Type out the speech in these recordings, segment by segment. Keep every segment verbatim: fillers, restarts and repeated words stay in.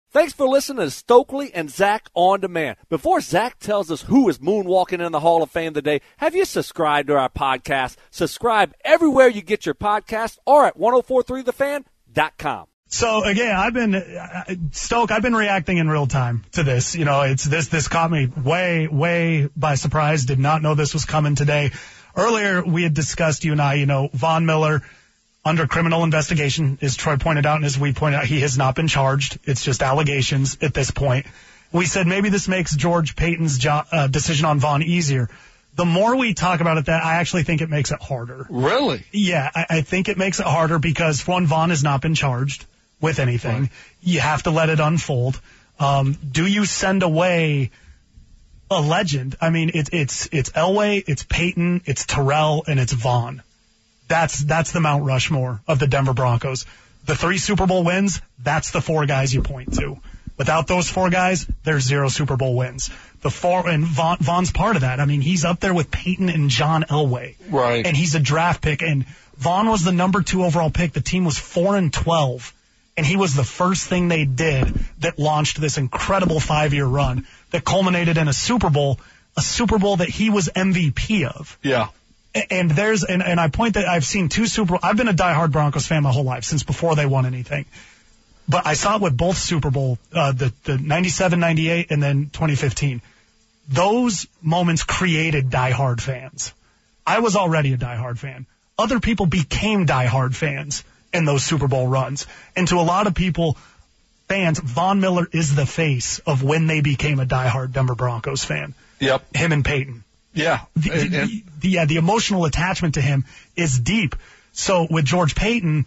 Thanks for listening to Stokely and Zach On Demand. Before Zach tells us who is moonwalking in the Hall of Fame today, have you subscribed to our podcast? Subscribe everywhere you get your podcast or at ten forty-three the fan dot com. So again, I've been uh, Stoke. I've been reacting in real time to this. You know, it's this. This caught me way, way by surprise. Did not know this was coming today. Earlier, we had discussed, you and I, you know, Von Miller under criminal investigation, as Troy pointed out, and as we pointed out, he has not been charged. It's just allegations at this point. We said maybe this makes George Paton's jo- uh, decision on Von easier. The more we talk about it, that I actually think it makes it harder. Really? Yeah, I, I think it makes it harder because, for one, Von has not been charged with anything. Right. You have to let it unfold. Um, do you send away a legend? I mean, it, it's it's Elway, it's Paton, it's Terrell, and it's Von. That's that's the Mount Rushmore of the Denver Broncos. The three Super Bowl wins, that's the four guys you point to. Without those four guys, there's zero Super Bowl wins. The four, and Von, Von's part of that. I mean, he's up there with Paton and John Elway. Right. And he's a draft pick, and Von was the number two overall pick. The team was four and twelve, and he was the first thing they did that launched this incredible five-year run that culminated in a Super Bowl, a Super Bowl that he was M V P of. Yeah. And there's, and, and I point that I've seen two Super Bowl, I've been a diehard Broncos fan my whole life, since before they won anything. But I saw it with both Super Bowl, uh, the, the ninety-seven, ninety-eight, and then twenty fifteen. Those moments created diehard fans. I was already a diehard fan. Other people became diehard fans in those Super Bowl runs. And to a lot of people, fans, Von Miller is the face of when they became a diehard Denver Broncos fan. Yep. Him and Paton. Yeah. The, and, the, and, the, yeah, the emotional attachment to him is deep. So with George Paton,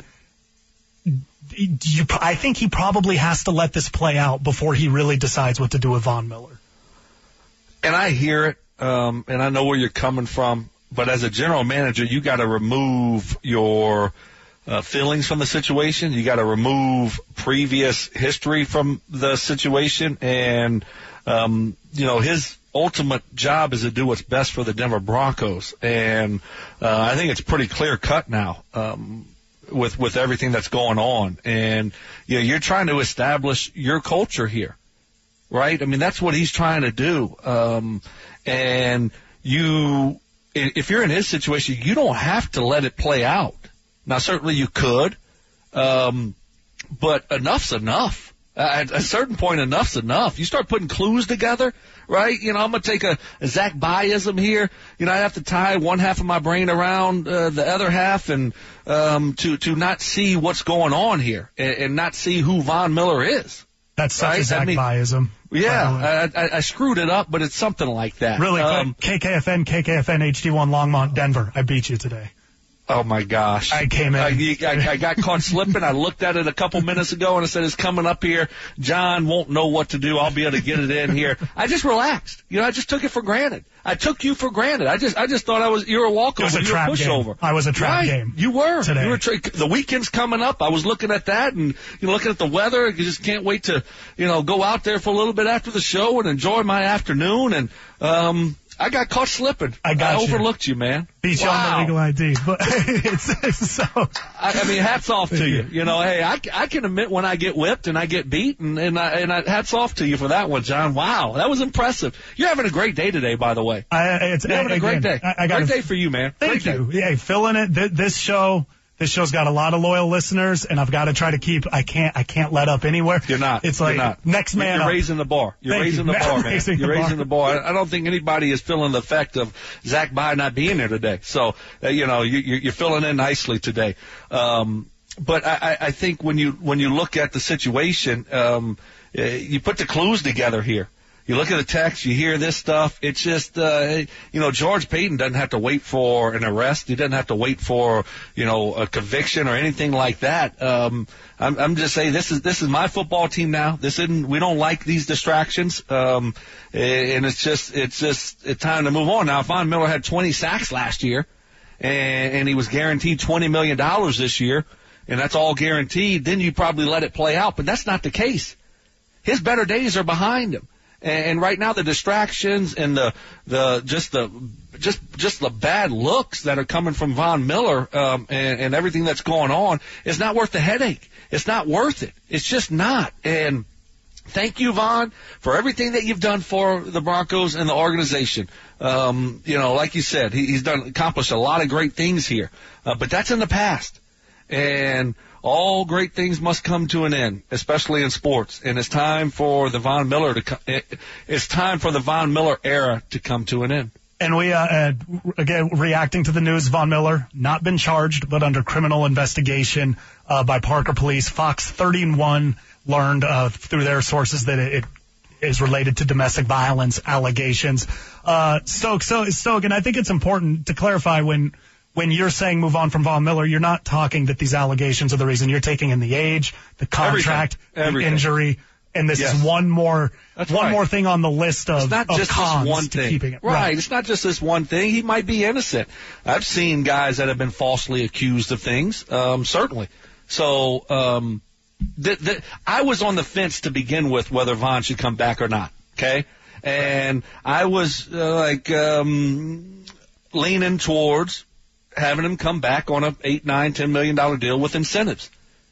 you, I think he probably has to let this play out before he really decides what to do with Von Miller. And I hear it, um, and I know where you're coming from, but as a general manager, you got to remove your uh, feelings from the situation. You got to remove previous history from the situation, and um, you know his ultimate job is to do what's best for the Denver Broncos, and uh, I think it's pretty clear cut now um, with with everything that's going on. And you know, you're trying to establish your culture here, right? I mean, that's what he's trying to do. Um, and you, if you're in his situation, you don't have to let it play out. Now, certainly you could, um, but enough's enough. At a certain point, enough's enough. You start putting clues together, right? You know, I'm going to take a, a Zach Biasm here. You know, I have to tie one half of my brain around uh, the other half and um, to, to not see what's going on here and, and not see who Von Miller is. That's such right? a Zach I mean, Biasm. Yeah, I, I, I screwed it up, but it's something like that. Really quick, um, K K F N, K K F N, H D one, Longmont, Denver. I beat you today. Oh, my gosh. I came in. I, I, I got caught slipping. I looked at it a couple minutes ago, and I said, it's coming up here. John won't know what to do. I'll be able to get it in here. I just relaxed. You know, I just took it for granted. I took you for granted. I just I just thought I was you were a walkover. It was a you trap were a pushover. game. I was a trap right. game. You were. Today. You were tra- the weekend's coming up. I was looking at that and you know, looking at the weather. You just can't wait to, you know, go out there for a little bit after the show and enjoy my afternoon. And um I got caught slipping. I got I you. overlooked you, man. Beat you wow. on the legal I D. But it's, it's so. I, I mean, hats off to you. You know, hey, I, I can admit when I get whipped and I get beat, and and, I, and I, hats off to you for that one, John. Wow, that was impressive. You're having a great day today, by the way. I, it's, You're having again, a great day. I, I got great day for you, man. Thank great you. Day. Yeah, filling it. Th- this show. This show's got a lot of loyal listeners, and I've got to try to keep. I can't. I can't let up anywhere. You're not. It's like You're not. next man. You're up. raising the bar. You're Thank raising you. the bar, man. Raising You're the raising the bar. I don't think anybody is feeling the effect of Zach Bye not being here today. So uh, you know you, you're filling in nicely today. Um, but I, I think when you when you look at the situation, um, uh, you put the clues together here. You look at the text, you hear this stuff. It's just, uh, you know, George Paton doesn't have to wait for an arrest. He doesn't have to wait for, you know, a conviction or anything like that. Um, I'm, I'm just saying this is this is my football team now. This isn't. We don't like these distractions. Um, and it's just it's just it's time to move on now. Von Miller had twenty sacks last year, and, and he was guaranteed twenty million dollars this year, and that's all guaranteed. Then you probably let it play out, but that's not the case. His better days are behind him. And right now, the distractions and the the just the just just the bad looks that are coming from Von Miller um, and, and everything that's going on is not worth the headache. It's not worth it. It's just not. And Thank you, Von, for everything that you've done for the Broncos and the organization. Um, you know, like you said, he, he's done accomplished a lot of great things here, uh, but that's in the past. And all great things must come to an end, especially in sports. And it's time for the Von Miller to come. It, it's time for the Von Miller era to come to an end. And we, uh, uh, again, reacting to the news, Von Miller, not been charged, but under criminal investigation uh, by Parker Police. Fox thirty-one learned uh, through their sources that it, it is related to domestic violence allegations. Uh, Stoke, so, Stoke, and I think it's important to clarify when when you're saying move on from Von Miller, you're not talking that these allegations are the reason. You're taking in the age, the contract, Everything. Everything. the injury. And this yes. is one more That's one right. more thing on the list of, it's not of just cons this one to thing. keeping it. Right. right. It's not just this one thing. He might be innocent. I've seen guys that have been falsely accused of things, um, certainly. So um, th- th- I was on the fence to begin with whether Von should come back or not, okay? And I was uh, like um, leaning towards having him come back on a eight, nine, ten million dollar deal with incentives.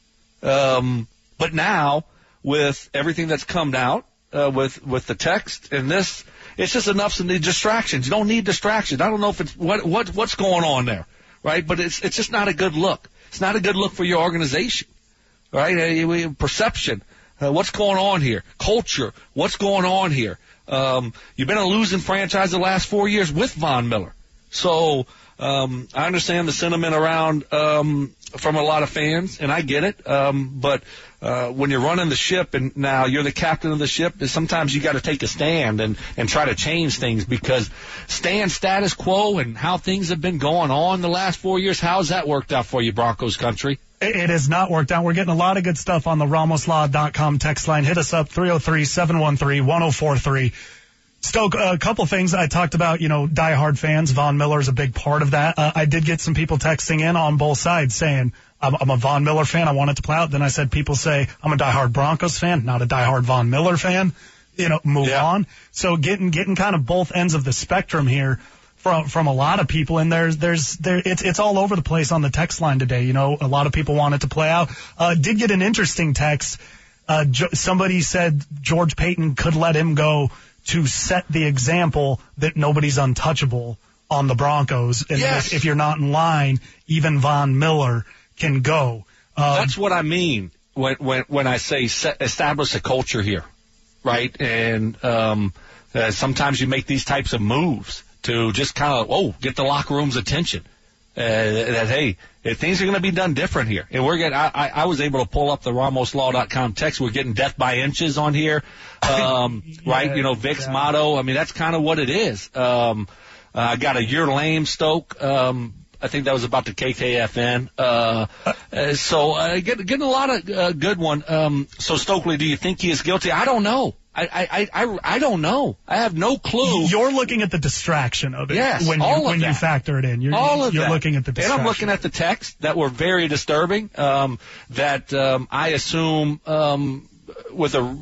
Um, but now, with everything that's come out, uh, with, with the text and this, it's just enough to need distractions. You don't need distractions. I don't know if it's what, what, what's going on there, right? But it's, it's just not a good look. It's not a good look for your organization, right? Uh, perception. Uh, what's going on here? Culture. What's going on here? Um, you've been a losing franchise the last four years with Von Miller. So, um, I understand the sentiment around, um, from a lot of fans, and I get it. Um, but, uh, when you're running the ship and now you're the captain of the ship, sometimes you got to take a stand and, and try to change things, because staying status quo and how things have been going on the last four years, how's that worked out for you, Broncos country? It has not worked out. We're getting a lot of good stuff on the Ramos Law dot com text line. Hit us up, three oh three, seven one three, one oh four three. Stoke, a couple things I talked about, you know, diehard fans. Von Miller is a big part of that. Uh, I did get some people texting in on both sides saying, I'm, I'm a Von Miller fan. I want it to play out. Then I said, people say, I'm a diehard Broncos fan, not a diehard Von Miller fan. You know, move yeah. on. So getting, getting kind of both ends of the spectrum here from, from a lot of people. And there's, there's, there, it's, it's all over the place on the text line today. You know, a lot of people want it to play out. Uh, did get an interesting text. Uh, jo- somebody said George Paton could let him go to set the example that nobody's untouchable on the Broncos. And yes. if, if you're not in line, even Von Miller can go. Um, That's what I mean when, when, when I say set, establish a culture here, right? And um, uh, sometimes you make these types of moves to just kind of, oh, get the locker room's attention. Uh, that, hey, things are going to be done different here. And we're getting, I, I, I was able to pull up the Ramos Law dot com text. We're getting death by inches on here. Um, yeah, right? You know, Vic's yeah. motto. I mean, that's kind of what it is. Um, I uh, got a you're lame, Stoke. Um, I think that was about the K K F N. Uh, uh so, uh, get, getting a lot of, uh, good one. Um, so Stokely, do you think he is guilty? I don't know. I, I, I, I don't know. I have no clue. You're looking at the distraction of it. Yes, when you, all of when that. you factor it in. You're, all of you're that. looking at the distraction. And I'm looking at the texts that were very disturbing, um, that, um, I assume, um, with a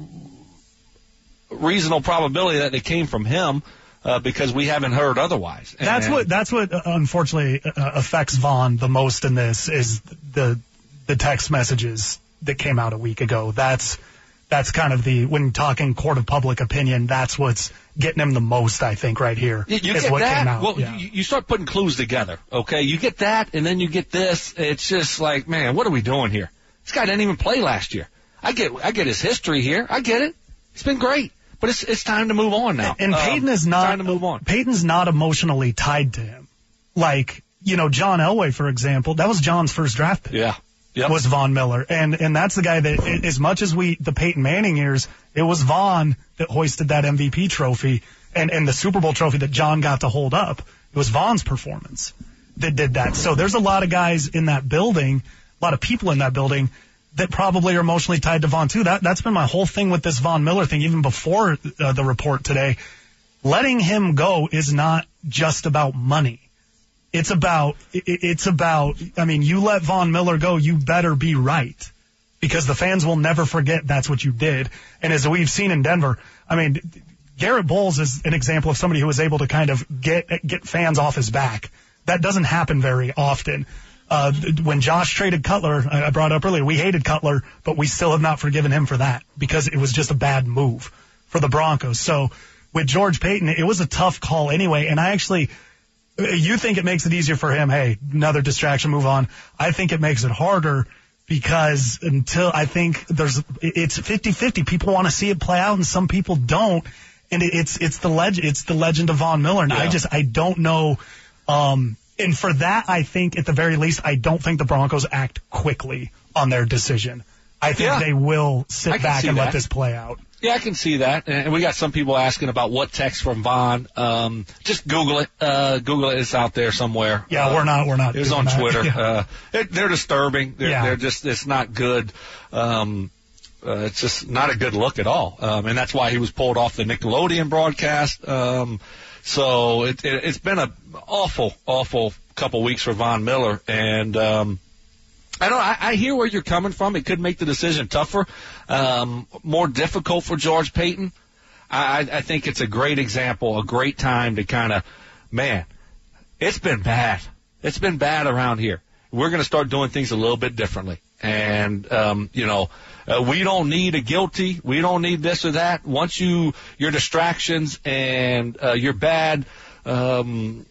reasonable probability that they came from him, uh, because we haven't heard otherwise. And, that's what, that's what uh, unfortunately uh, affects Von the most in this is the, the text messages that came out a week ago. That's, That's kind of the, when talking court of public opinion, that's what's getting him the most, I think, right here. You, you is get what that? came out. Well, yeah. you, you start putting clues together, okay? You get that, and then you get this. It's just like, man, what are we doing here? This guy didn't even play last year. I get, I get his history here. I get it. It's been great, but it's it's time to move on now. And, and um, Peyton is not time to move on. Peyton's not emotionally tied to him. Like, you know, John Elway, for example, that was John's first draft pick. Yeah. Yep. Was Von Miller. And, and that's the guy that, as much as we, the Peyton Manning years, it was Von that hoisted that M V P trophy and, and the Super Bowl trophy that John got to hold up. It was Von's performance that did that. So there's a lot of guys in that building, a lot of people in that building that probably are emotionally tied to Von too. That, that's been my whole thing with this Von Miller thing, even before uh, the report today. Letting him go is not just about money. It's about, it's about, I mean, you let Von Miller go, you better be right. Because the fans will never forget that's what you did. And as we've seen in Denver, I mean, Garrett Bowles is an example of somebody who was able to kind of get, get fans off his back. That doesn't happen very often. Uh, when Josh traded Cutler, I brought up earlier, we hated Cutler, but we still have not forgiven him for that because it was just a bad move for the Broncos. So with George Paton, it was a tough call anyway. And I actually, you think it makes it easier for him. Hey, another distraction, move on. I think it makes it harder because until I think there's, it's fifty-fifty. People want to see it play out and some people don't. And it's, it's the legend, it's the legend of Von Miller. And yeah. I just, I don't know, um, And for that, I think, at the very least, I don't think the Broncos act quickly on their decision. I think yeah. they will sit back and that. let this play out. Yeah, I can see that. And we got some people asking about what text from Von. Um, just Google it. Uh, Google it. It's out there somewhere. Yeah, uh, we're not. We're not. It was on that. Twitter. Yeah. Uh, it, they're disturbing. They're, yeah. they're just. It's not good. Um, uh, it's just not a good look at all. Um, and that's why he was pulled off the Nickelodeon broadcast. Um, so it, it, it's been an awful, awful couple weeks for Von Miller, and um, I don't. I, I hear where you're coming from. It could make the decision tougher, um, more difficult for George Paton. I, I think it's a great example, a great time to kind of, man, it's been bad. It's been bad around here. We're going to start doing things a little bit differently, and um, you know, uh, we don't need a guilty. We don't need this or that. Once you your distractions and uh, your bad um,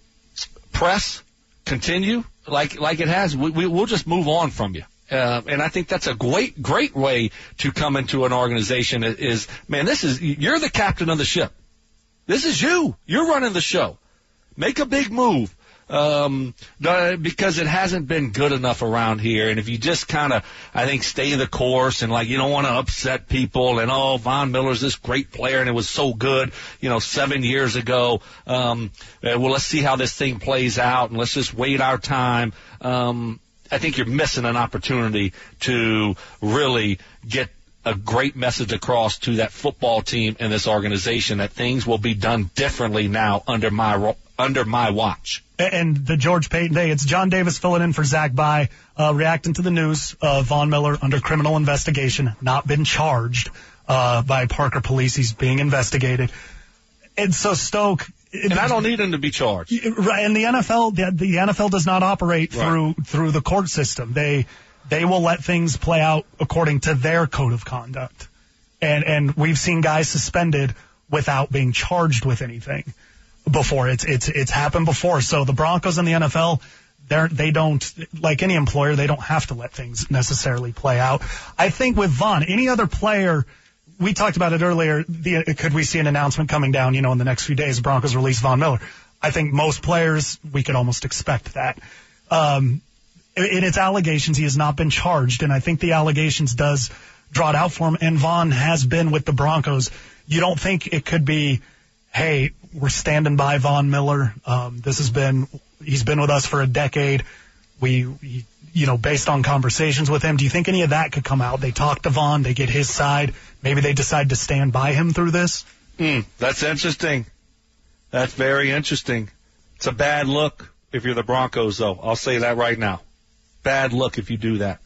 press continue like like it has, we, we we'll just move on from you. Uh, and I think that's a great great way to come into an organization. Is, is man, this is you're the captain of the ship. This is you. You're running the show. Make a big move. Um, because it hasn't been good enough around here. And if you just kind of, I think, stay the course and like, you don't want to upset people and, oh, Von Miller's this great player and it was so good, you know, seven years ago. Um, uh, well, let's see how this thing plays out and let's just wait our time. Um, I think you're missing an opportunity to really get a great message across to that football team and this organization that things will be done differently now under my, under my watch. And the George Paton Day, it's John Davis filling in for Zach By, uh, reacting to the news of Von Miller under criminal investigation, not been charged, uh, by Parker Police. He's being investigated. And so Stoke. And I don't need him to be charged. Right. And the N F L, the, the N F L does not operate right. through, through the court system. They, they will let things play out according to their code of conduct. And, and we've seen guys suspended without being charged with anything. Before it's it's it's happened before. So the Broncos and the N F L, they're they don't, like any employer, they don't have to let things necessarily play out. I think with Von, any other player, we talked about it earlier. The, could we see an announcement coming down? You know, in the next few days, the Broncos release Von Miller. I think most players we could almost expect that. Um, in its allegations, he has not been charged, and I think the allegations does draw it out for him. And Von has been with the Broncos. You don't think it could be, hey, we're standing by Von Miller. Um, this has been, he's been with us for a decade. We, we, you know, based on conversations with him, do you think any of that could come out? They talk to Von, they get his side. Maybe they decide to stand by him through this. Mm, that's interesting. That's very interesting. It's a bad look if you're the Broncos, though. I'll say that right now. Bad look if you do that.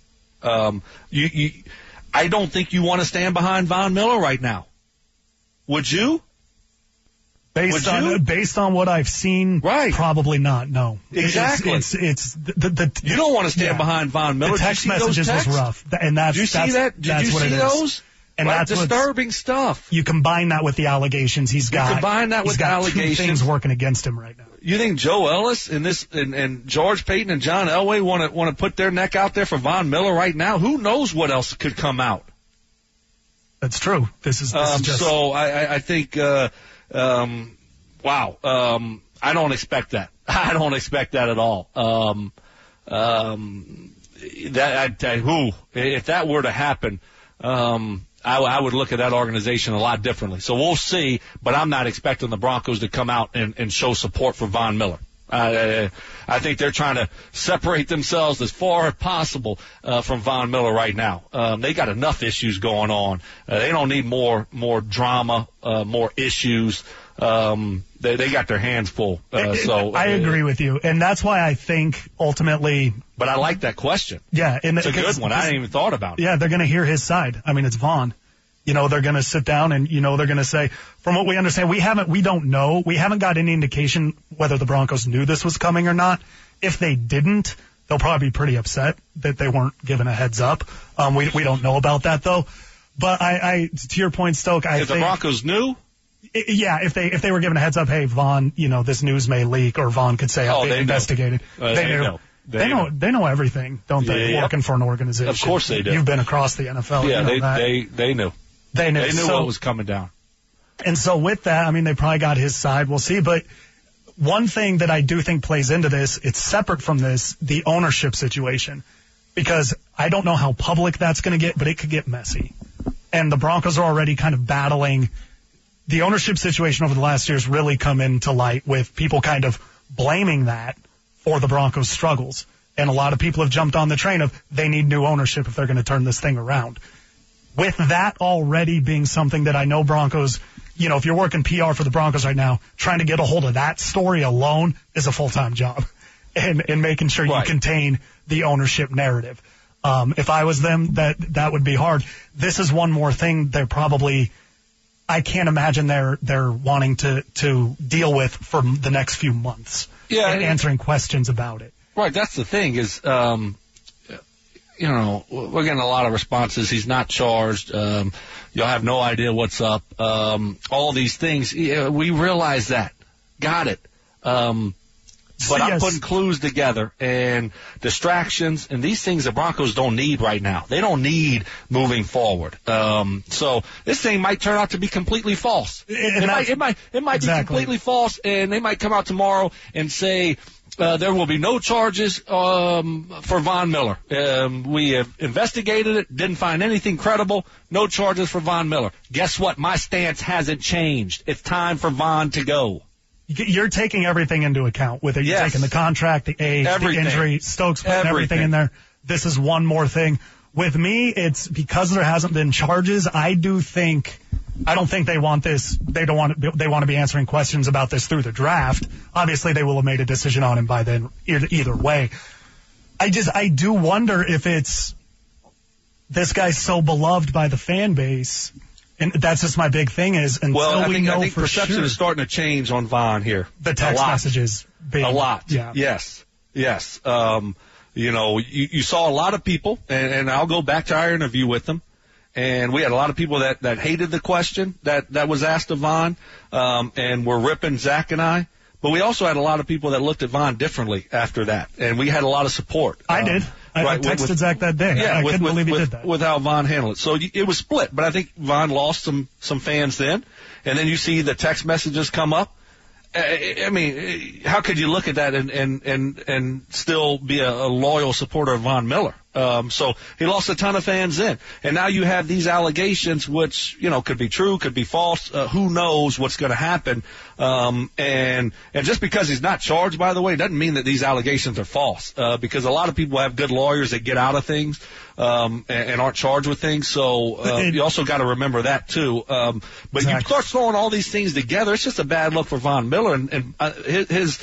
Um, you, you, I don't think you want to stand behind Von Miller right now. Would you? Based on based on what I've seen, right? Probably not. No, exactly. It's it's, it's the, the you don't want to stand yeah. behind Von Miller. The text messages was rough, and that's Did you see that's, that? Did that's you what see it those? Is. And right? that's disturbing stuff. You combine that with the allegations he's got. You combine that he's with got the allegations. Two things working against him right now. You think Joe Ellis and this and, and George Paton and John Elway want to want to put their neck out there for Von Miller right now? Who knows what else could come out? That's true. This is, this um, is just so. I, I think. Uh, um, wow. Um, I don't expect that. I don't expect that at all. Um, um, that I, I, who if that were to happen, um, I, I would look at that organization a lot differently. So we'll see. But I'm not expecting the Broncos to come out and, and show support for Von Miller. Uh, I think they're trying to separate themselves as far as possible uh, from Von Miller right now. Um, they got enough issues going on. Uh, they don't need more more drama, uh, more issues. Um, they, they got their hands full. Uh, so I agree uh, with you, and that's why I think ultimately. But I like that question. Yeah, and it's a good one. I hadn't even thought about it. Yeah, they're going to hear his side. I mean, it's Von. You know, they're going to sit down and, you know, they're going to say, from what we understand, we haven't, we don't know, we haven't got any indication whether the Broncos knew this was coming or not. If they didn't, they'll probably be pretty upset that they weren't given a heads up. Um, we we don't know about that though. But I, I to your point, Stoke, I if think the Broncos knew. Yeah, if they if they were given a heads up, hey, Vaughn, you know, this news may leak, or Vaughn could say, oh, they, they investigated. Uh, they, they knew. know. They, they know. know. They know everything, don't they? Yeah. Working for an organization. Of course they do. You've been across the N F L. Yeah, you know they, that. they they knew. They knew. They knew so, what was coming down. And so with that, I mean, they probably got his side. We'll see. But one thing that I do think plays into this, it's separate from this, the ownership situation, because I don't know how public that's going to get, but it could get messy. And the Broncos are already kind of battling. The ownership situation over the last years really come into light with people kind of blaming that for the Broncos' struggles. And a lot of people have jumped on the train of they need new ownership if they're going to turn this thing around. With that already being something that I know Broncos, you know, if you're working P R for the Broncos right now, trying to get a hold of that story alone is a full-time job. And, and making sure right. you contain the ownership narrative. Um, if I was them, that, that would be hard. This is one more thing they're probably, I can't imagine they're, they're wanting to, to deal with for the next few months. Yeah. And answering questions about it. Right. That's the thing is, um, you know, we're getting a lot of responses. He's not charged. Um, you'll have no idea what's up. Um, all these things. Yeah, we realize that. Got it. Um, But yes. I'm putting clues together and distractions and these things the Broncos don't need right now. They don't need moving forward. Um, so this thing might turn out to be completely false. And it might, it might, it might exactly. be completely false, and they might come out tomorrow and say uh, there will be no charges um, for Von Miller. Um, we have investigated it, didn't find anything credible. No charges for Von Miller. Guess what? My stance hasn't changed. It's time for Von to go. You're taking everything into account with it. You're yes. taking the contract, the age, everything. the injury, Stokes putting everything. everything in there. This is one more thing. With me, it's because there hasn't been charges. I do think, I don't think they want this. They don't want to, they want to be answering questions about this through the draft. Obviously, they will have made a decision on him by then, either, either way. I just, I do wonder if it's, this guy's so beloved by the fan base. And that's just my big thing is until well, I we think, know I think for perception sure. is starting to change on Von here. The text messages. Being, a lot. Yeah. Yes. Yes. Um, you know, you, you saw a lot of people, and, and I'll go back to our interview with them, and we had a lot of people that, that hated the question that, that was asked of Von, um, and were ripping Zach and I. But we also had a lot of people that looked at Von differently after that, and we had a lot of support. I um, did. I, right, I texted with, Zach that day. Yeah, I with, couldn't with, believe he with, did that. With how Von handled it. So it was split, but I think Von lost some, some fans then. And then you see the text messages come up. I mean, how could you look at that and, and, and, and still be a, a loyal supporter of Von Miller? Um, so he lost a ton of fans then. And now you have these allegations, which, you know, could be true, could be false. Uh, who knows what's going to happen? Um, and, and just because he's not charged, by the way, doesn't mean that these allegations are false. Uh, because a lot of people have good lawyers that get out of things, um, and, and aren't charged with things. So, uh, it, you also got to remember that too. Um, but exactly. You start throwing all these things together, it's just a bad look for Von Miller and, and uh, his, his,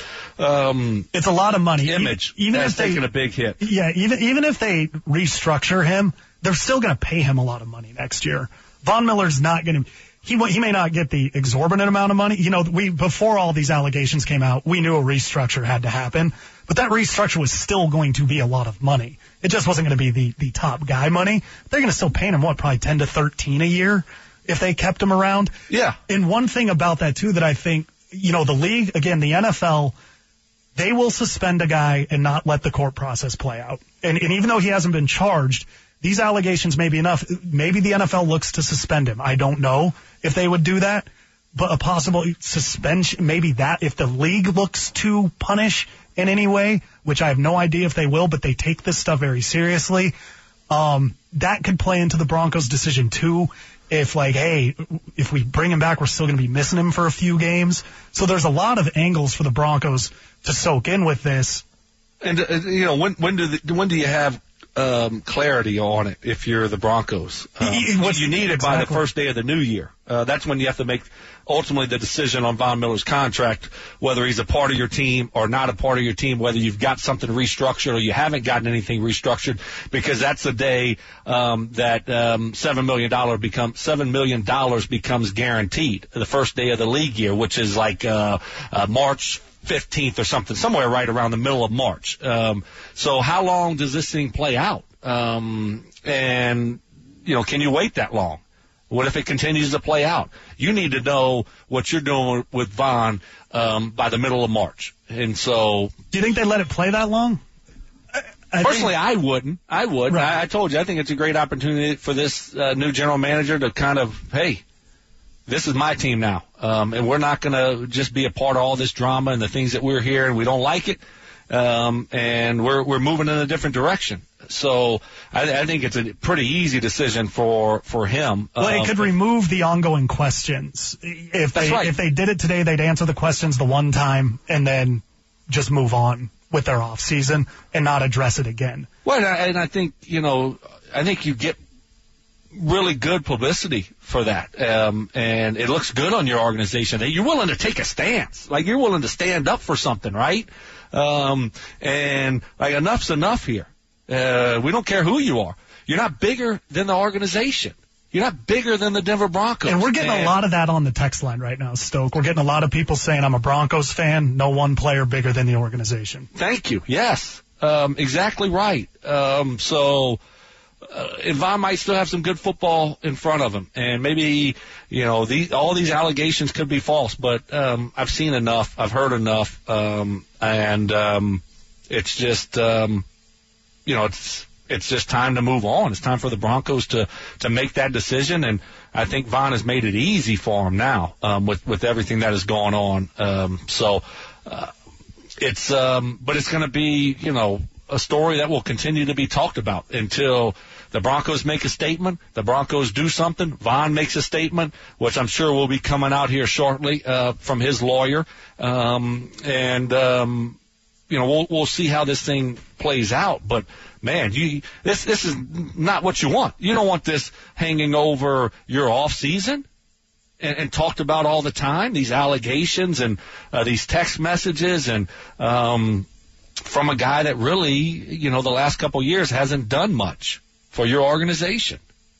um, it's a lot of money. Image. E- even that's if they, taking a big hit. Yeah. Even, even if they restructure him, they're still going to pay him a lot of money next year. Von Miller's not going to, he he may not get the exorbitant amount of money. You know, we, before all these allegations came out, we knew a restructure had to happen, but that restructure was still going to be a lot of money. It just wasn't going to be the, the top guy money. They're going to still pay him, what, probably ten to thirteen a year if they kept him around. Yeah. And one thing about that too that I think, you know, the league, again, the N F L, they will suspend a guy and not let the court process play out. And, and even though he hasn't been charged, these allegations may be enough. Maybe the N F L looks to suspend him. I don't know if they would do that, but a possible suspension, maybe that, if the league looks to punish in any way, which I have no idea if they will, but they take this stuff very seriously, um, that could play into the Broncos' decision too. If like, hey, if we bring him back, we're still going to be missing him for a few games. So there's a lot of angles for the Broncos to soak in with this. And, uh, you know, when, when do the, when do you have, um, clarity on it if you're the Broncos? Um, you need it by the first day of the new year. Uh, that's when you have to make ultimately the decision on Von Miller's contract, whether he's a part of your team or not a part of your team, whether you've got something restructured or you haven't gotten anything restructured, because that's the day, um, that, um, seven million dollars becomes, seven million dollars becomes guaranteed, the first day of the league year, which is like, uh, uh, March fifteenth or something, somewhere right around the middle of March. Um, so how long does this thing play out? Um, and, you know, can you wait that long? What if it continues to play out? You need to know what you're doing with Von um, by the middle of March. And so, do you think they let it play that long? I, I personally, think, I wouldn't. I would. Right. I, I told you, I think it's a great opportunity for this uh, new general manager to kind of, hey, this is my team now, um, and we're not going to just be a part of all this drama and the things that we're here and we don't like it, um, and we're we're moving in a different direction. So I, I think it's a pretty easy decision for for him. Well, um, it could remove the ongoing questions. If they right. if they did it today, they'd answer the questions the one time and then just move on with their off season and not address it again. Well, and I, and I think you know, I think you get really good publicity for that, um, and it looks good on your organization. You're willing to take a stance, like you're willing to stand up for something, right? Um, and like enough's enough here. Uh, we don't care who you are. You're not bigger than the organization. You're not bigger than the Denver Broncos. And we're getting and, a lot of that on the text line right now, Stoke. We're getting a lot of people saying, I'm a Broncos fan, no one player bigger than the organization. Thank you. Yes, um, exactly right. Um, so uh, and Von might still have some good football in front of him. And maybe, you know, these, all these allegations could be false, but um, I've seen enough. I've heard enough. Um, and um, it's just um, – you know, it's it's just time to move on. It's time for the Broncos to to make that decision, and I think Von has made it easy for him now um, with with everything that is going on. Um, so uh, it's um, but it's going to be, you know, a story that will continue to be talked about until the Broncos make a statement, the Broncos do something, Von makes a statement, which I'm sure will be coming out here shortly uh, from his lawyer, um, and. Um, You know, we'll we'll see how this thing plays out, but man, you this this is not what you want. You don't want this hanging over your off season and, and talked about all the time. These allegations and uh, these text messages and um, from a guy that really, you know, the last couple of years hasn't done much for your organization.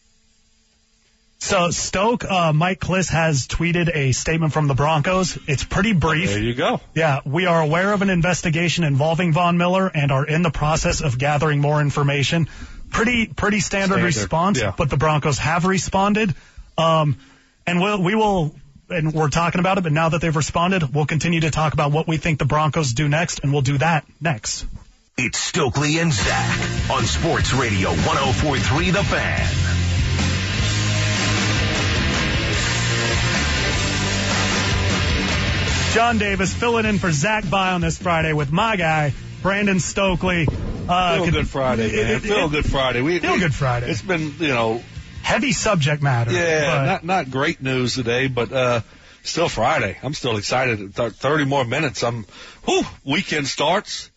So Stoke, uh, Mike Kliss has tweeted a statement from the Broncos. It's pretty brief. There you go. Yeah, we are aware of an investigation involving Von Miller and are in the process of gathering more information. Pretty, pretty standard, Standard, response, yeah. but the Broncos have responded. Um, and we'll, we will, and we're talking about it, but now that they've responded, we'll continue to talk about what we think the Broncos do next, and we'll do that next. It's Stokely and Zach on Sports Radio one oh four point three The Fan. John Davis filling in for Zach By on this Friday with my guy, Brandon Stokely. Uh, Feel good Friday, man. It, it, Feel it, good Friday. We, feel we, good Friday. It's been, you know, heavy subject matter. yeah, but not not great news today, but uh, still Friday. I'm still excited. Th- thirty more minutes. I'm, whew, weekend starts.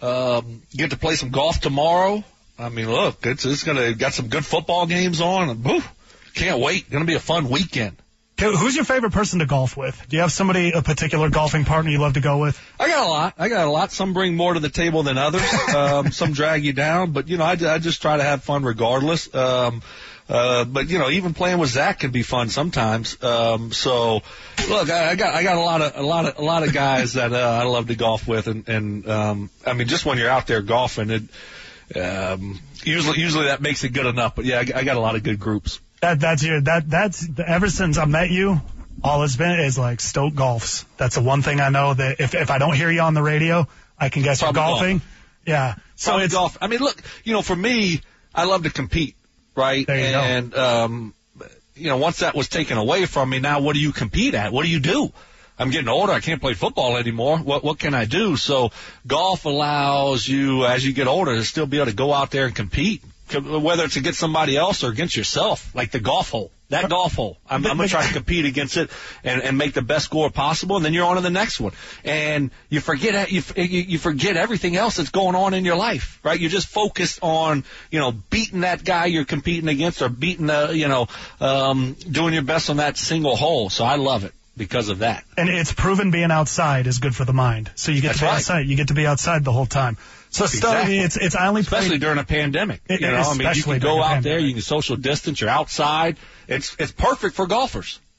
Um, get to play some golf tomorrow. I mean, look, it's it's gonna got some good football games on. And, whew, can't wait. Gonna be a fun weekend. Okay, who's your favorite person to golf with? Do you have somebody, a particular golfing partner you love to go with? I got a lot. I got a lot. Some bring more to the table than others. Um, some drag you down, but you know, I, I just try to have fun regardless. Um, uh, but you know, even playing with Zach can be fun sometimes. Um, so look, I, I got, I got a lot of, a lot of, a lot of guys that, uh, I love to golf with. And, and, um, I mean, just when you're out there golfing, it, um, usually, usually that makes it good enough. But yeah, I, I got a lot of good groups. That, that's your, that, that's, ever since I met you, all it's been is like Stoke golfs. That's the one thing I know that if, if I don't hear you on the radio, I can guess you're golfing. Golf. Yeah. So Probably it's golf. I mean, look, you know, for me, I love to compete, right? There you and, go. um, you know, once that was taken away from me, now what do you compete at? What do you do? I'm getting older. I can't play football anymore. What, what can I do? So golf allows you, as you get older, to still be able to go out there and compete. Whether it's against somebody else or against yourself, like the golf hole, that golf hole. I'm, I'm going to try to compete against it and, and make the best score possible, and then you're on to the next one. And you forget you, you forget everything else that's going on in your life, right? You're just focused on, you know, beating that guy you're competing against or beating the, you know, um, doing your best on that single hole. So I love it because of that. And it's proven being outside is good for the mind. So you get That's to be right. outside. You get to be outside the whole time. So Exactly. stuff, it's it's I only especially played, during a pandemic. It, you know, I mean, you especially can go during a out there, pandemic. you can social distance, you're outside. It's it's perfect for golfers.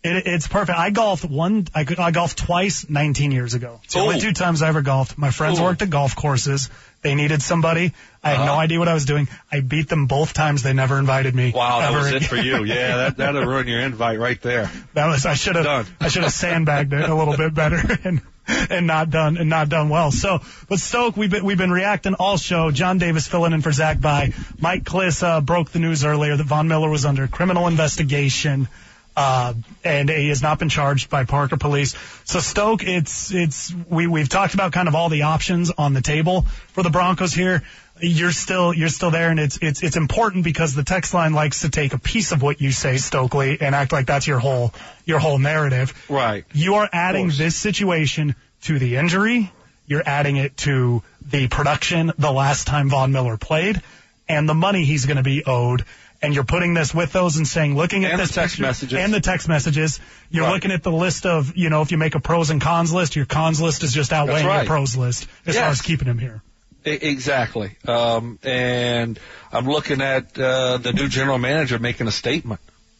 It, it's perfect. I golfed one. I, I golfed twice nineteen years ago. It's the Ooh. only two times I ever golfed. My friends Ooh. worked at golf courses. They needed somebody. I had Uh-huh. no idea what I was doing. I beat them both times. They never invited me. Wow, that ever was again. it for you. Yeah, that that'll ruin your invite right there. That was. I should Done. have. I should have sandbagged it a little bit better and and not done and not done well. So, but Stoke, we've been we've been reacting all show. John Davis filling in for Zach By. Mike Kliss uh, broke the news earlier that Von Miller was under criminal investigation. Uh, and he has not been charged by Parker Police. So Stoke, it's, it's, we, we've talked about kind of all the options on the table for the Broncos here. You're still, you're still there, and it's, it's, it's important because the text line likes to take a piece of what you say, Stokely, and act like that's your whole, your whole narrative. Right. You are adding this situation to the injury. You're adding it to the production the last time Von Miller played and the money he's going to be owed. And you're putting this with those and saying, looking at and this the text picture, messages. and the text messages, you're Right. looking at the list of, you know, if you make a pros and cons list, your cons list is just outweighing right. your pros list as Yes. far as keeping him here. E- Exactly. Um, and I'm looking at uh, the new general manager making a statement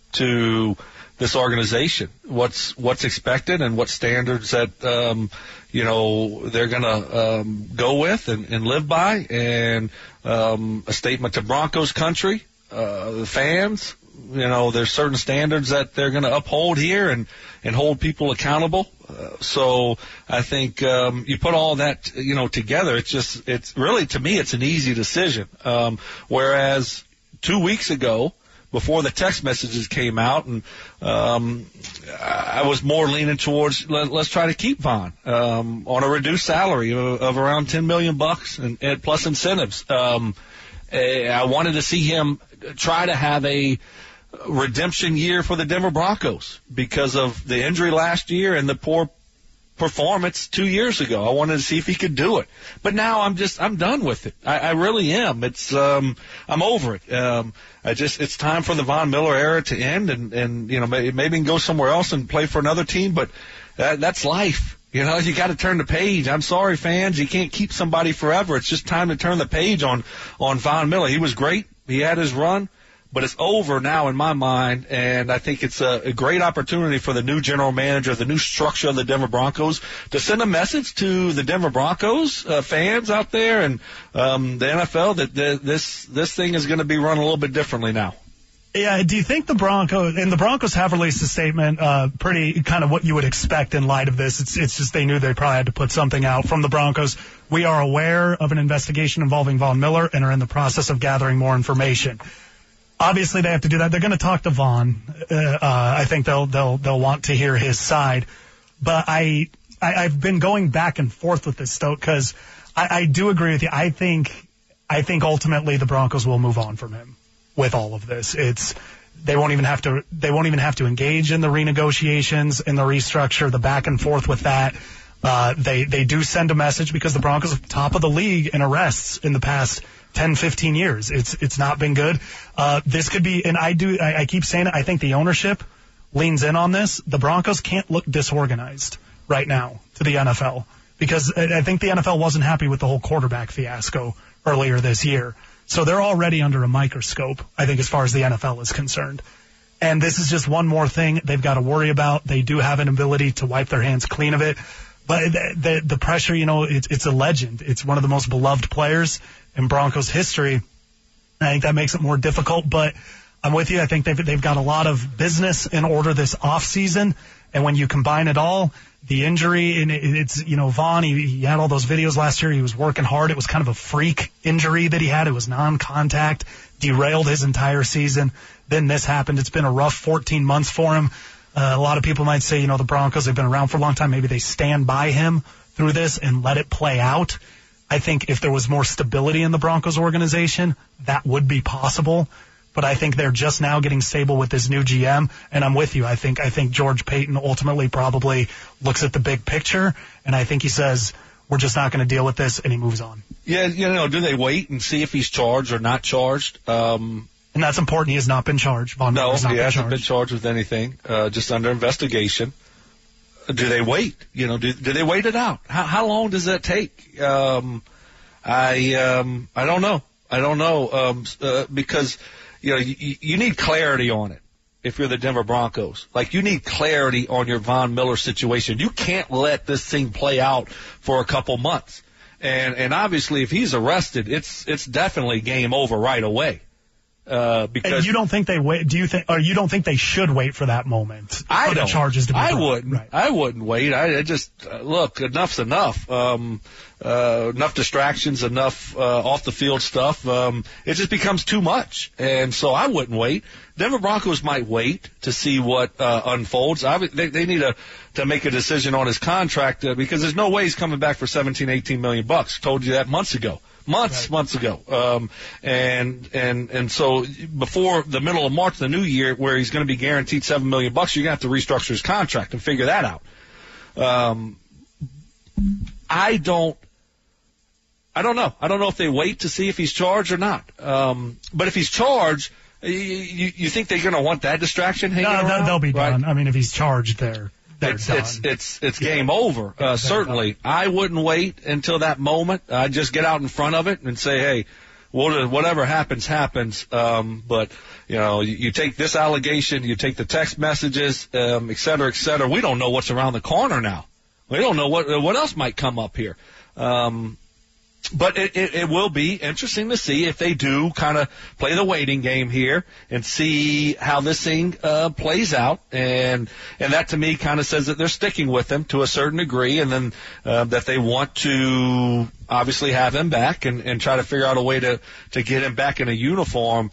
to this organization. What's what's expected and what standards that um, you know they're going to um, go with and, and live by, and um, a statement to Broncos country, uh, the fans. You know, there's certain standards that they're going to uphold here and, and hold people accountable. Uh, so I think um, you put all that, you know, together. It's just, it's really, to me, it's an easy decision. Um, whereas two weeks ago, before the text messages came out, and um, I was more leaning towards let, let's try to keep Von um, on a reduced salary of, of around ten million bucks and, and plus incentives. Um, I wanted to see him try to have a redemption year for the Denver Broncos because of the injury last year and the poor performance two years ago. I wanted to see if he could do it. But now I'm just, I'm done with it. I, I really am. It's, um, I'm over it. Um, I just, it's time for the Von Miller era to end and, and, you know, maybe, maybe can go somewhere else and play for another team, but that, that's life. You know, you got to turn the page. I'm sorry, fans. You can't keep somebody forever. It's just time to turn the page on, on Von Miller. He was great. He had his run. But it's over now in my mind, and I think it's a, a great opportunity for the new general manager, the new structure of the Denver Broncos, to send a message to the Denver Broncos uh, fans out there and um, the N F L that the, this this thing is going to be run a little bit differently now. Yeah, do you think the Broncos, and the Broncos have released a statement, uh, pretty kind of what you would expect in light of this. It's, it's just they knew they probably had to put something out from the Broncos. We are aware of an investigation involving Von Miller and are in the process of gathering more information. Obviously, they have to do that. They're going to talk to Von. Uh, uh, I think they'll they'll they'll want to hear his side. But I, I I've been going back and forth with this, Stoke, because I, I do agree with you. I think I think ultimately the Broncos will move on from him with all of this. It's they won't even have to they won't even have to engage in the renegotiations, in the restructure, the back and forth with that. Uh, they they do send a message because the Broncos are top of the league in arrests in the past ten, fifteen years. It's it's not been good. Uh, this could be, and I do, I, I keep saying it, I think the ownership leans in on this. The Broncos can't look disorganized right now to the N F L because I, I think the N F L wasn't happy with the whole quarterback fiasco earlier this year. So they're already under a microscope, I think, as far as the N F L is concerned. And this is just one more thing they've got to worry about. They do have an ability to wipe their hands clean of it. But the, the, the pressure, you know, it's, it's a legend. It's one of the most beloved players in Broncos history. I think that makes it more difficult, but I'm with you. I think they've, they've got a lot of business in order this off season. And when you combine it all, the injury, and it, it's, you know, Von, he, he had all those videos last year. He was working hard. It was kind of a freak injury that he had. It was non-contact, derailed his entire season. Then this happened. It's been a rough fourteen months for him. Uh, a lot of people might say, you know, the Broncos have been around for a long time. Maybe they stand by him through this and let it play out. I think if there was more stability in the Broncos organization, that would be possible. But I think they're just now getting stable with this new G M, and I'm with you. I think I think George Paton ultimately probably looks at the big picture, and I think he says, we're just not going to deal with this, and he moves on. Yeah, you know, do they wait and see if he's charged or not charged? Um, and that's important. He has not been charged. Von no, Miller's not he been hasn't charged. been charged with anything, uh, just under investigation. Do they wait? You know, do, do they wait it out? How, how long does that take? Um, I um, I don't know. I don't know um, uh, because you know you, you need clarity on it. if you're the Denver Broncos. Like, you need clarity on your Von Miller situation. You can't let this thing play out for a couple months. And and obviously, if he's arrested, it's it's definitely game over right away. Uh, because and you don't think they wait? Do you think, or you don't think they should wait for that moment? I for don't. The charges to be I brought? wouldn't. Right. I wouldn't wait. I, I just uh, look. Enough's enough. Um, uh, enough distractions. Enough uh, off the field stuff. Um, it just becomes too much, and so I wouldn't wait. Denver Broncos might wait to see what uh, unfolds. I, they, they need to to make a decision on his contract uh, because there's no way he's coming back for seventeen, eighteen million bucks. Told you that months ago. Months, right. months ago. Um, and, and, and so before the middle of March, the new year, where he's going to be guaranteed seven million bucks, you're going to have to restructure his contract and figure that out. Um, I don't, I don't know. I don't know if they wait to see if he's charged or not. Um, but if he's charged, you, you, you think they're going to want that distraction hanging no, around? They'll be right? done. I mean, if he's charged there. It's, it's it's it's yeah. game over. Uh, certainly, I wouldn't wait until that moment. I'd just get out in front of it and say, "Hey, whatever happens, happens." Um, but you know, you, you take this allegation, you take the text messages, um, et cetera, et cetera. We don't know what's around the corner now. We don't know what what else might come up here. Um, But it, it, it will be interesting to see if they do kind of play the waiting game here and see how this thing uh, plays out. And and that to me kind of says that they're sticking with him to a certain degree, and then uh, that they want to obviously have him back and, and try to figure out a way to, to get him back in a uniform.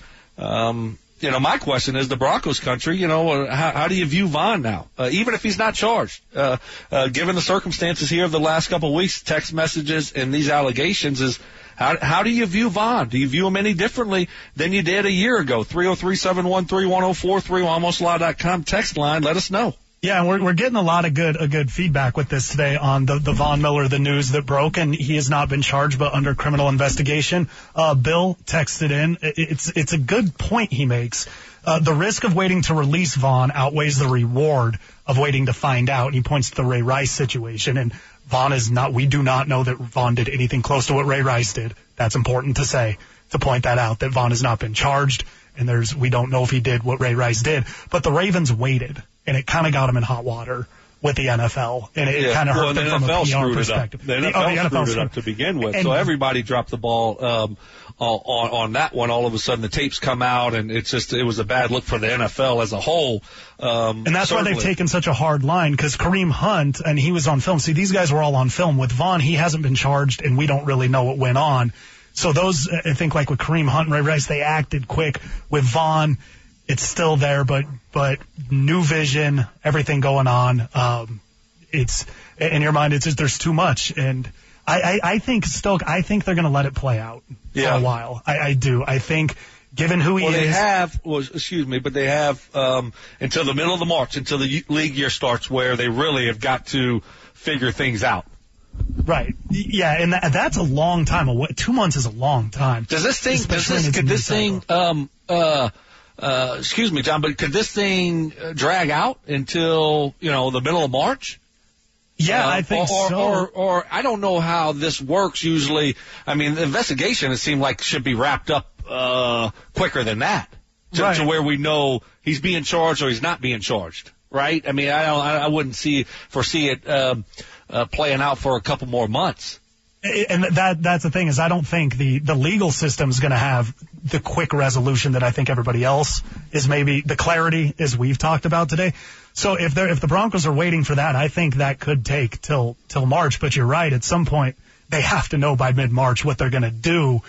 Um, you know, my question is the Broncos country, you know, how, how do you view Von now? Uh, even if he's not charged, uh, uh, given the circumstances here of the last couple of weeks, text messages and these allegations is how, how do you view Von? Do you view him any differently than you did a year ago? three oh three, seven one three, one oh four three, almost law dot com text line. Let us know. Yeah, we're we're getting a lot of good a good feedback with this today on the the Von Miller, the news that broke, and he has not been charged but under criminal investigation. Uh, Bill texted in. It's it's a good point he makes. Uh, the risk of waiting to release Von outweighs the reward of waiting to find out. And he points to the Ray Rice situation, and Von is not. We do not know that Von did anything close to what Ray Rice did. That's important to say, to point that out, that Von has not been charged, and there's we don't know if he did what Ray Rice did. But the Ravens waited. And it kind of got him in hot water with the N F L, and it yeah. kind of hurt well, them the from N F L a P R screwed perspective. It up. The N F L, oh, the N F L screwed it up to begin with, and, so everybody dropped the ball um, on, on that one. All of a sudden, the tapes come out, and it's just it was a bad look for the N F L as a whole. Um, and that's certainly. why they've taken such a hard line, because Kareem Hunt, and he was on film. See, these guys were all on film. With Von, he hasn't been charged, and we don't really know what went on. So those, I think, like with Kareem Hunt and Ray Rice, they acted quick. With Von, it's still there, but but new vision, everything going on. Um, it's in your mind. It's just there's too much, and I, I, I think still I think they're going to let it play out for yeah. a while. I, I do. I think given who he well, is, they have. Well, excuse me, but they have um, until the middle of the March, until the league year starts, where they really have got to figure things out. Right. Yeah, and that, that's a long time away. Two months is a long time. Does this thing? Does this, could this thing? Um. Uh. Uh, excuse me, John, but could this thing drag out until, you know, the middle of March? Yeah, uh, I think or, so. Or, or, or I don't know how this works usually. I mean, the investigation, it seemed like, should be wrapped up uh, quicker than that to, right. to where we know he's being charged or he's not being charged, right? I mean, I don't, I wouldn't see foresee it um, uh, playing out for a couple more months. And that that's the thing is I don't think the, the legal system is going to have the quick resolution that I think everybody else is, maybe the clarity as we've talked about today. So if they're, if the Broncos are waiting for that, I think that could take till till March. But you're right, at some point they have to know by mid-March what they're going to do,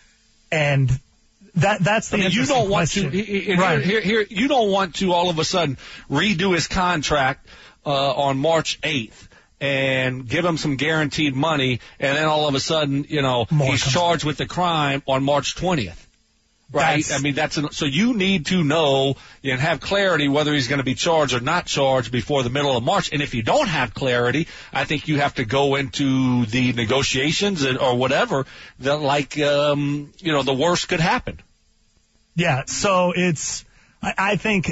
and that that's the I mean, you don't want question. to here, right. here, here you don't want to all of a sudden redo his contract uh, on March eighth. And give him some guaranteed money, and then all of a sudden, you know, More he's charged with the crime on March twentieth. Right? That's, I mean, that's an, so you need to know and have clarity whether he's going to be charged or not charged before the middle of March. And if you don't have clarity, I think you have to go into the negotiations or whatever that, like, um, you know, the worst could happen. Yeah. So it's, I, I think.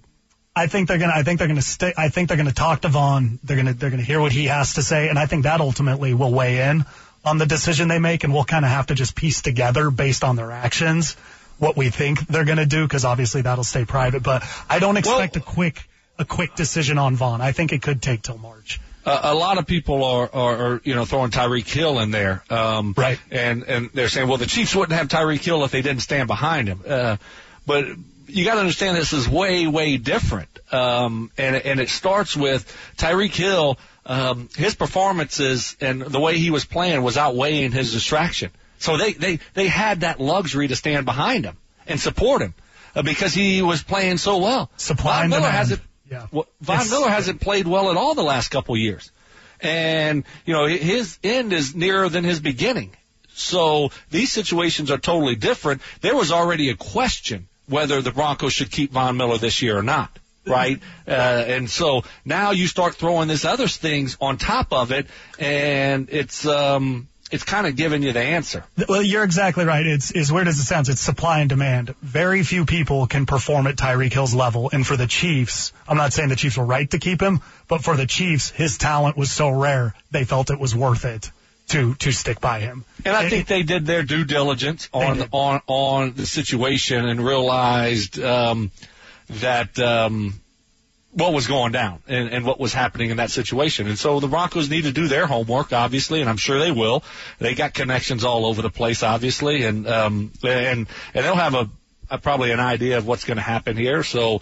I think they're gonna. I think they're gonna stay. I think they're gonna talk to Von. They're gonna. They're gonna hear what he has to say, and I think that ultimately will weigh in on the decision they make, and we'll kind of have to just piece together based on their actions what we think they're going to do, because obviously that'll stay private. But I don't expect well, a quick a quick decision on Vaughn. I think it could take till March. Uh, a lot of people are, are, are, you know, throwing Tyreek Hill in there. Um, right. And, and they're saying, well, the Chiefs wouldn't have Tyreek Hill if they didn't stand behind him. Uh, but you got to understand this is way, way different. Um, and, and it starts with Tyreek Hill, um, his performances and the way he was playing was outweighing his distraction. So they, they, they had that luxury to stand behind him and support him uh, because he was playing so well. Supply and demand. Hasn't, Yeah. Well, Von it's, Miller hasn't played well at all the last couple of years. And, you know, his end is nearer than his beginning. So these situations are totally different. There was already a question whether the Broncos should keep Von Miller this year or not, right? Uh, and so now you start throwing this other things on top of it, and it's um, it's kind of giving you the answer. Well, you're exactly right. It's as weird as it sounds, it's supply and demand. Very few people can perform at Tyreek Hill's level. And for the Chiefs, I'm not saying the Chiefs were right to keep him, but for the Chiefs, his talent was so rare, they felt it was worth it to to stick by him. And I it, think they did their due diligence on on on the situation and realized um, that um, what was going down and, and what was happening in that situation. And so the Broncos need to do their homework, obviously, and I'm sure they will. They got connections all over the place, obviously, and um, and and they'll have a, a probably an idea of what's going to happen here. So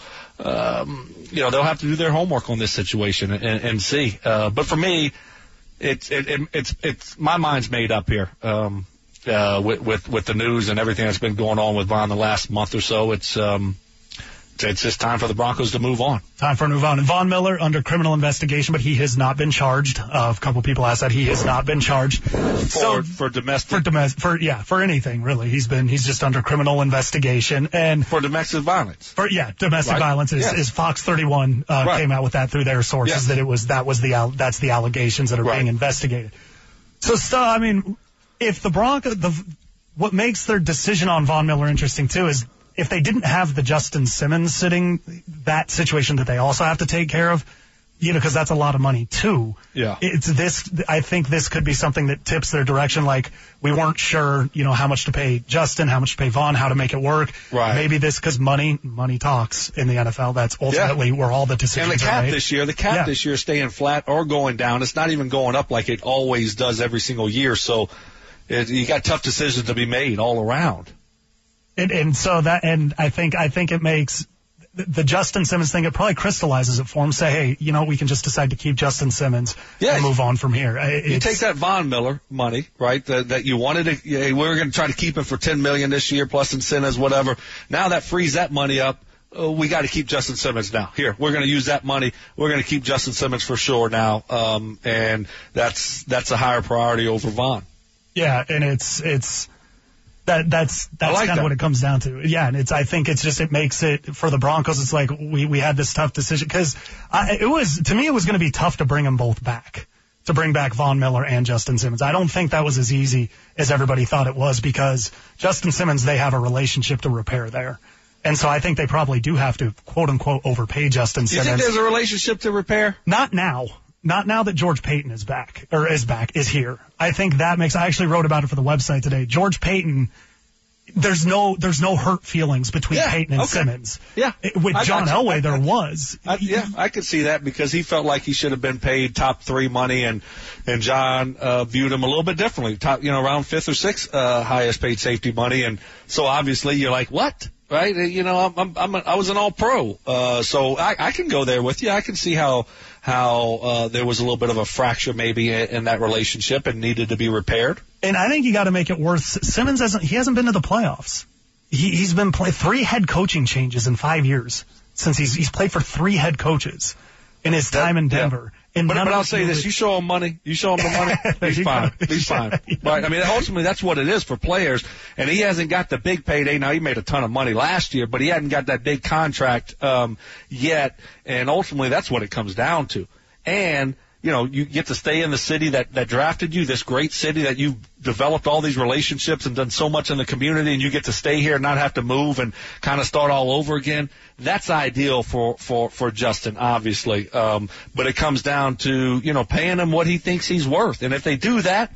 um, you know, they'll have to do their homework on this situation and, and see. Uh, but for me, It's it, it, it's it's my mind's made up here um, uh, with, with with the news and everything that's been going on with Von the last month or so. It's um, it's just time for the Broncos to move on. Time for a move on. And Von Miller under criminal investigation, but he has not been charged. Uh, a couple people asked that. He has not been charged for so, for domestic for domestic for yeah for anything really. He's been he's just under criminal investigation and for domestic violence. For yeah, domestic right. violence is, yes. is Fox thirty-one uh, right. came out with that through their sources yes. that it was that was the that's the allegations that are right. being investigated. So, so I mean, if the Broncos, the what makes their decision on Von Miller interesting too is if they didn't have the Justin Simmons sitting, that situation that they also have to take care of, you know, because that's a lot of money too. Yeah. It's this, I think this could be something that tips their direction. Like we weren't sure, you know, how much to pay Justin, how much to pay Von, how to make it work. Right. Maybe this, because money, money talks in the N F L. That's ultimately yeah. where all the decisions and the cap are made. this year, the cap yeah. this year is staying flat or going down. It's not even going up like it always does every single year. So it, you got tough decisions to be made all around. And, and so that, and I think, I think it makes the, the Justin Simmons thing, it probably crystallizes it for him. Say, hey, you know, we can just decide to keep Justin Simmons yes. and move on from here. It's, you take that Von Miller money, right, that, that you wanted to, yeah, we were going to try to keep him for ten million dollars this year plus incentives, whatever. Now that frees that money up. Uh, we got to keep Justin Simmons now. Here, we're going to use that money. We're going to keep Justin Simmons for sure now. Um, and that's, that's a higher priority over Von. Yeah. And it's, it's, That that's that's like kind that. of what it comes down to. Yeah, and it's I think it's just it makes it for the Broncos. It's like we we had this tough decision because it was to me it was going to be tough to bring them both back, to bring back Von Miller and Justin Simmons. I don't think that was as easy as everybody thought it was because Justin Simmons, they have a relationship to repair there. And so I think they probably do have to quote unquote overpay Justin Simmons. You think there's a relationship to repair? Not now. Not now that George Payton is back, or is back, is here. I think that makes, I actually wrote about it for the website today. George Payton, there's no, there's no hurt feelings between yeah, Payton and okay. Simmons. Yeah. With I John Elway, there you. was. I, yeah, I could see that because he felt like he should have been paid top three money and, and John, uh, viewed him a little bit differently. Top, you know, around fifth or sixth, uh, highest paid safety money. And so obviously you're like, what? Right? You know, I'm, I'm, I'm a, I was an all pro. Uh, so I, I can go there with you. I can see how, how, uh, there was a little bit of a fracture maybe in, in that relationship and needed to be repaired. And I think you got to make it worse. Simmons hasn't, he hasn't been to the playoffs. He, he's been play three head coaching changes in five years since he's, he's played for three head coaches in his time that, in Denver. Yeah. And but, but I'll say really, this, you show him money, you show him the money, he's fine, he's fine. Right? I mean, ultimately that's what it is for players, and he hasn't got the big payday. Now, he made a ton of money last year, but he hadn't got that big contract um, yet, and ultimately that's what it comes down to. And, you know, you get to stay in the city that, that drafted you, this great city that you've developed all these relationships and done so much in the community, and you get to stay here and not have to move and kind of start all over again. That's ideal for, for, for Justin, obviously. Um, but it comes down to, you know, paying him what he thinks he's worth. And if they do that,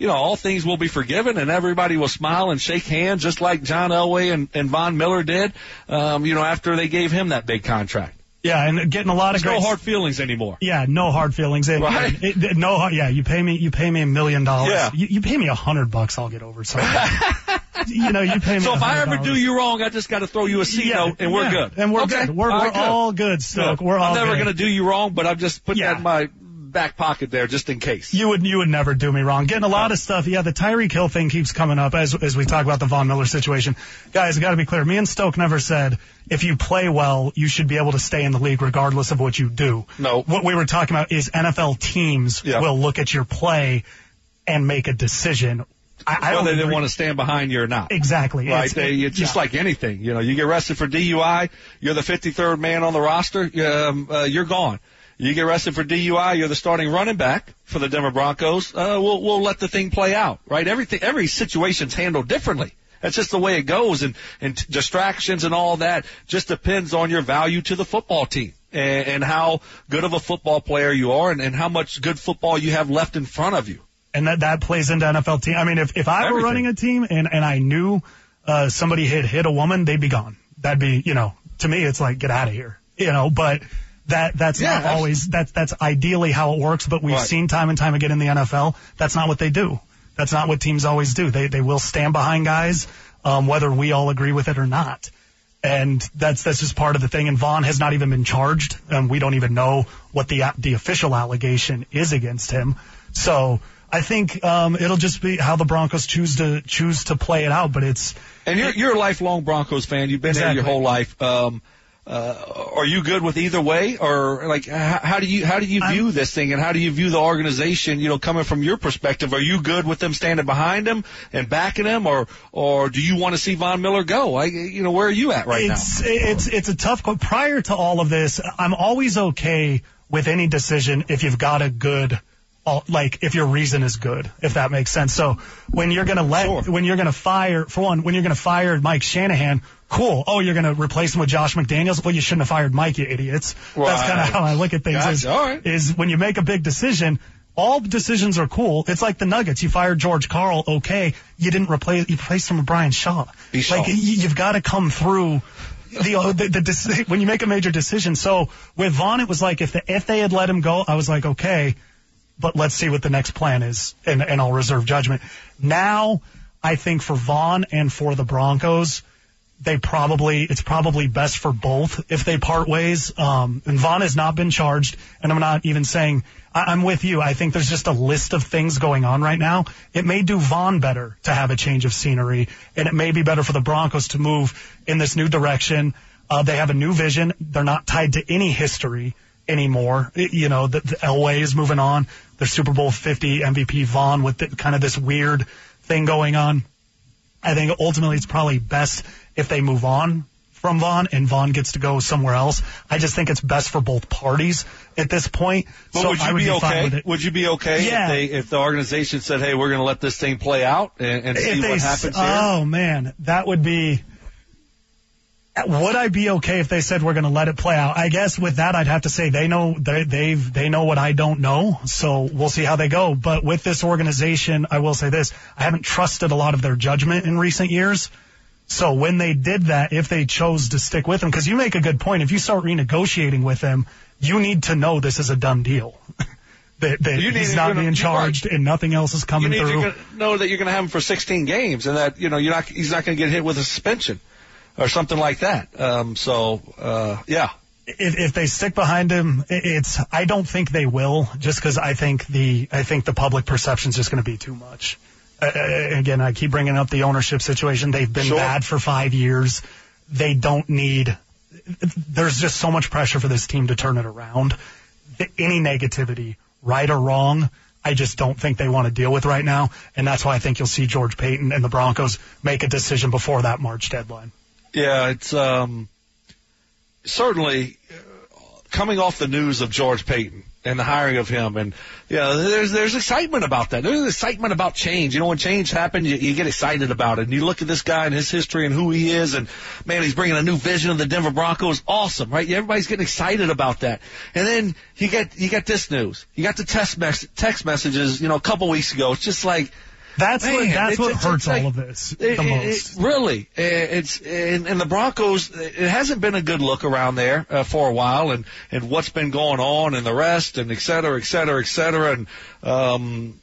you know, all things will be forgiven and everybody will smile and shake hands just like John Elway and, and Von Miller did, um, you know, after they gave him that big contract. Yeah, and getting a lot of There's great. no hard feelings anymore. Yeah, no hard feelings. And, right? and it, it, no, yeah, you pay me, you pay me a million dollars. Yeah. You, you pay me a hundred bucks, I'll get over something. You know, you pay me. So if I ever dollars. do you wrong, I just got to throw you a C yeah, note, and we're yeah, good. And we're okay. good. We're, all we're right, good. all good, Stoke. Good. We're all I'm never good. going to do you wrong, but I'm just putting Yeah. that in my back pocket there just in case. You would you would never do me wrong. Getting a lot of stuff. Yeah, the Tyreek Hill thing keeps coming up as as we talk about the Von Miller situation. Guys, got to be clear. Me and Stoke never said if you play well, you should be able to stay in the league regardless of what you do. No. What we were talking about is N F L teams Yeah. will look at your play and make a decision. I, I Whether don't they agree. want to stand behind you or not. Exactly. Right, It's, they, it's just yeah. like anything. You know, you get arrested for D U I, you're the fifty-third man on the roster, um, uh, you're gone. You get arrested for D U I, you're the starting running back for the Denver Broncos. Uh, we'll we'll let the thing play out, right? Everything, every situation's handled differently. That's just the way it goes, and and t- distractions and all that just depends on your value to the football team and, and how good of a football player you are, and, and how much good football you have left in front of you. And that, that plays into N F L team. I mean, if, if I Everything. were running a team and, and I knew, uh, somebody had hit a woman, they'd be gone. That'd be, you know, to me, it's like, get out of here, you know, but that, that's Yeah, not that's- always, that's, that's ideally how it works, but we've Right. seen time and time again in the N F L, that's not what they do. That's not what teams always do. They, they will stand behind guys, um, whether we all agree with it or not. And that's, that's just part of the thing. And Vaughn has not even been charged. And we don't even know what the, the official allegation is against him. So, I think um, it'll just be how the Broncos choose to choose to play it out, but it's And you're you're a lifelong Broncos fan. You've been Exactly. there your whole life. Um, uh, are you good with either way, or like how, how do you how do you view I'm- this thing, and how do you view the organization? You know, coming from your perspective, are you good with them standing behind him and backing him, or or do you want to see Von Miller go? I, you know, where are you at right it's now? it's it's a tough. Prior to all of this, I'm always okay with any decision if you've got a good. All, like if your reason is good, if that makes sense. So when you're gonna let, Sure. when you're gonna fire, for one, when you're gonna fire Mike Shanahan, cool. Oh, you're gonna replace him with Josh McDaniels? Well, you shouldn't have fired Mike, you idiots. Right. That's kind of how I look at things. Gotcha. Is, All right. is when you make a big decision, all decisions are cool. It's like the Nuggets. You fired George Karl, okay. You didn't replace, you replaced him with Brian Shaw. Be Shaw. Like you, you've got to come through. The, the, the, the when you make a major decision. So with Vaughn, it was like if the, if they had let him go, I was like, okay, but let's see what the next plan is, and, and I'll reserve judgment. Now, I think for Vaughn and for the Broncos, they probably, it's probably best for both if they part ways. Um, and Vaughn has not been charged, and I'm not even saying, I, I'm with you. I think there's just a list of things going on right now. It may do Vaughn better to have a change of scenery, and it may be better for the Broncos to move in this new direction. Uh, they have a new vision. They're not tied to any history anymore. It, you know, the, the Elway is moving on. Their Super Bowl fifty M V P Vaughn with the, kind of this weird thing going on. I think ultimately it's probably best if they move on from Vaughn and Vaughn gets to go somewhere else. I just think it's best for both parties at this point. But so would you I would be, be fine okay? with it. Would you be okay Yeah. if they if the organization said, "Hey, we're going to let this thing play out and, and see If they what s- happens here"? Oh man, that would be. Would I be okay if they said we're going to let it play out? I guess with that, I'd have to say they know they they've they know what I don't know, so we'll see how they go. But with this organization, I will say this: I haven't trusted a lot of their judgment in recent years. So when they did that, if they chose to stick with him, because you make a good point, if you start renegotiating with him, you need to know this is a not deal. that that You need- he's you're not gonna- being you're charged right. and nothing else is You coming need through. to know that you're going to have him for sixteen games, and that you know you're not he's not going to get hit with a suspension or something like that. Um, so uh, yeah. If, if they stick behind him, it- it's. I don't think they will, just because I think the I think the public perception is just going to be too much. Uh, again, I keep bringing up the ownership situation. They've been Sure. bad for five years. They don't need. There's just so much pressure for this team to turn it around. Any negativity, right or wrong, I just don't think they want to deal with right now, and that's why I think you'll see George Paton and the Broncos make a decision before that March deadline. Yeah, it's um, certainly uh, coming off the news of George Paton and the hiring of him, and yeah, there's there's excitement about that. There's excitement about change. You know, when change happens, you, you get excited about it. And you look at this guy and his history and who he is, and man, he's bringing a new vision of the Denver Broncos. Awesome, right? Everybody's getting excited about that. And then you get you get this news. You got the text mes- text messages, you know, a couple weeks ago. It's just like, That's Man, what that's it's, what it's, hurts it's like, all of this it, the it, most. It, really, it's and, and the Broncos. It hasn't been a good look around there uh, for a while, and and what's been going on, and the rest, and et cetera, et cetera, et cetera, and um,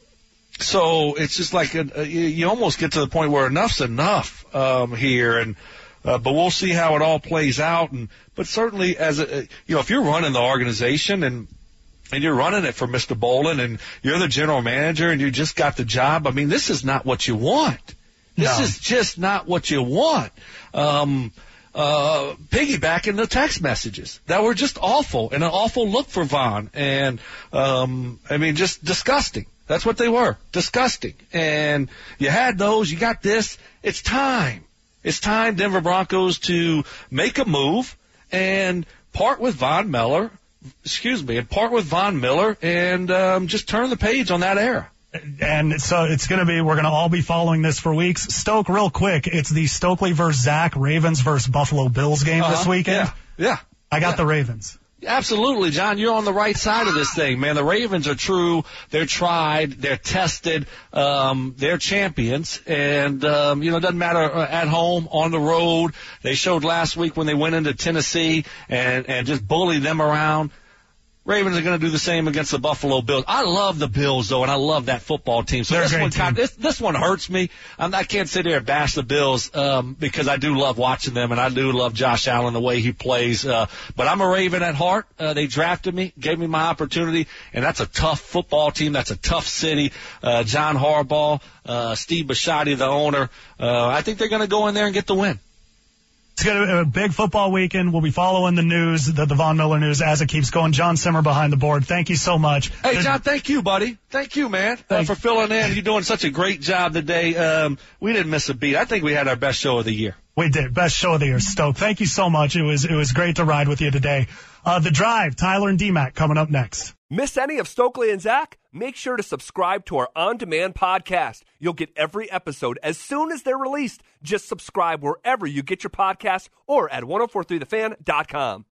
so it's just like a, a, you almost get to the point where enough's enough um, here, and uh, but we'll see how it all plays out, and but certainly as a you know if you're running the organization and. And you're running it for Mister Bolin, and you're the general manager, and you just got the job. I mean, this is not what you want. This No. is just not what you want. Um, uh, piggybacking the text messages that were just awful and an awful look for Von. And, um, I mean, just disgusting. That's what they were. Disgusting. And you had those. You got this. It's time. It's time, Denver Broncos, to make a move and part with Von Miller. Excuse me, and part with Von Miller and um, just turn the page on that era. And so it's going to be, we're going to all be following this for weeks. Stoke, real quick, it's the Stokely versus Zach, Ravens versus Buffalo Bills game uh-huh. this weekend. Yeah, yeah. I got yeah. the Ravens. Absolutely, John. You're on the right side of this thing, man. The Ravens are true. They're tried. They're tested. Um, they're champions. And, um, you know, it doesn't matter uh, at home, on the road. They showed last week when they went into Tennessee and, and just bullied them around. Ravens are going to do the same against the Buffalo Bills. I love the Bills, though, and I love that football team. So They're this a great one, team. kind of, this, this one hurts me. I'm, I can't sit here and bash the Bills um, because I do love watching them, and I do love Josh Allen, the way he plays. Uh, but I'm a Raven at heart. Uh, they drafted me, gave me my opportunity, and that's a tough football team. That's a tough city. Uh, John Harbaugh, uh, Steve Bisciotti, the owner. Uh, I think they're going to go in there and get the win. It's going to be a big football weekend. We'll be following the news, the, the Von Miller news, as it keeps going. John Simmer behind the board. Thank you so much. Hey, John, thank you, buddy. Thank you, man, uh, for filling in. You're doing such a great job today. Um, we didn't miss a beat. I think we had our best show of the year. We did. Best show of the year, Stoke. Thank you so much. It was it was great to ride with you today. Uh, The Drive, Tyler and D-Mac coming up next. Miss any of Stokely and Zach? Make sure to subscribe to our on-demand podcast. You'll get every episode as soon as they're released. Just subscribe wherever you get your podcasts or at ten forty-three the fan dot com.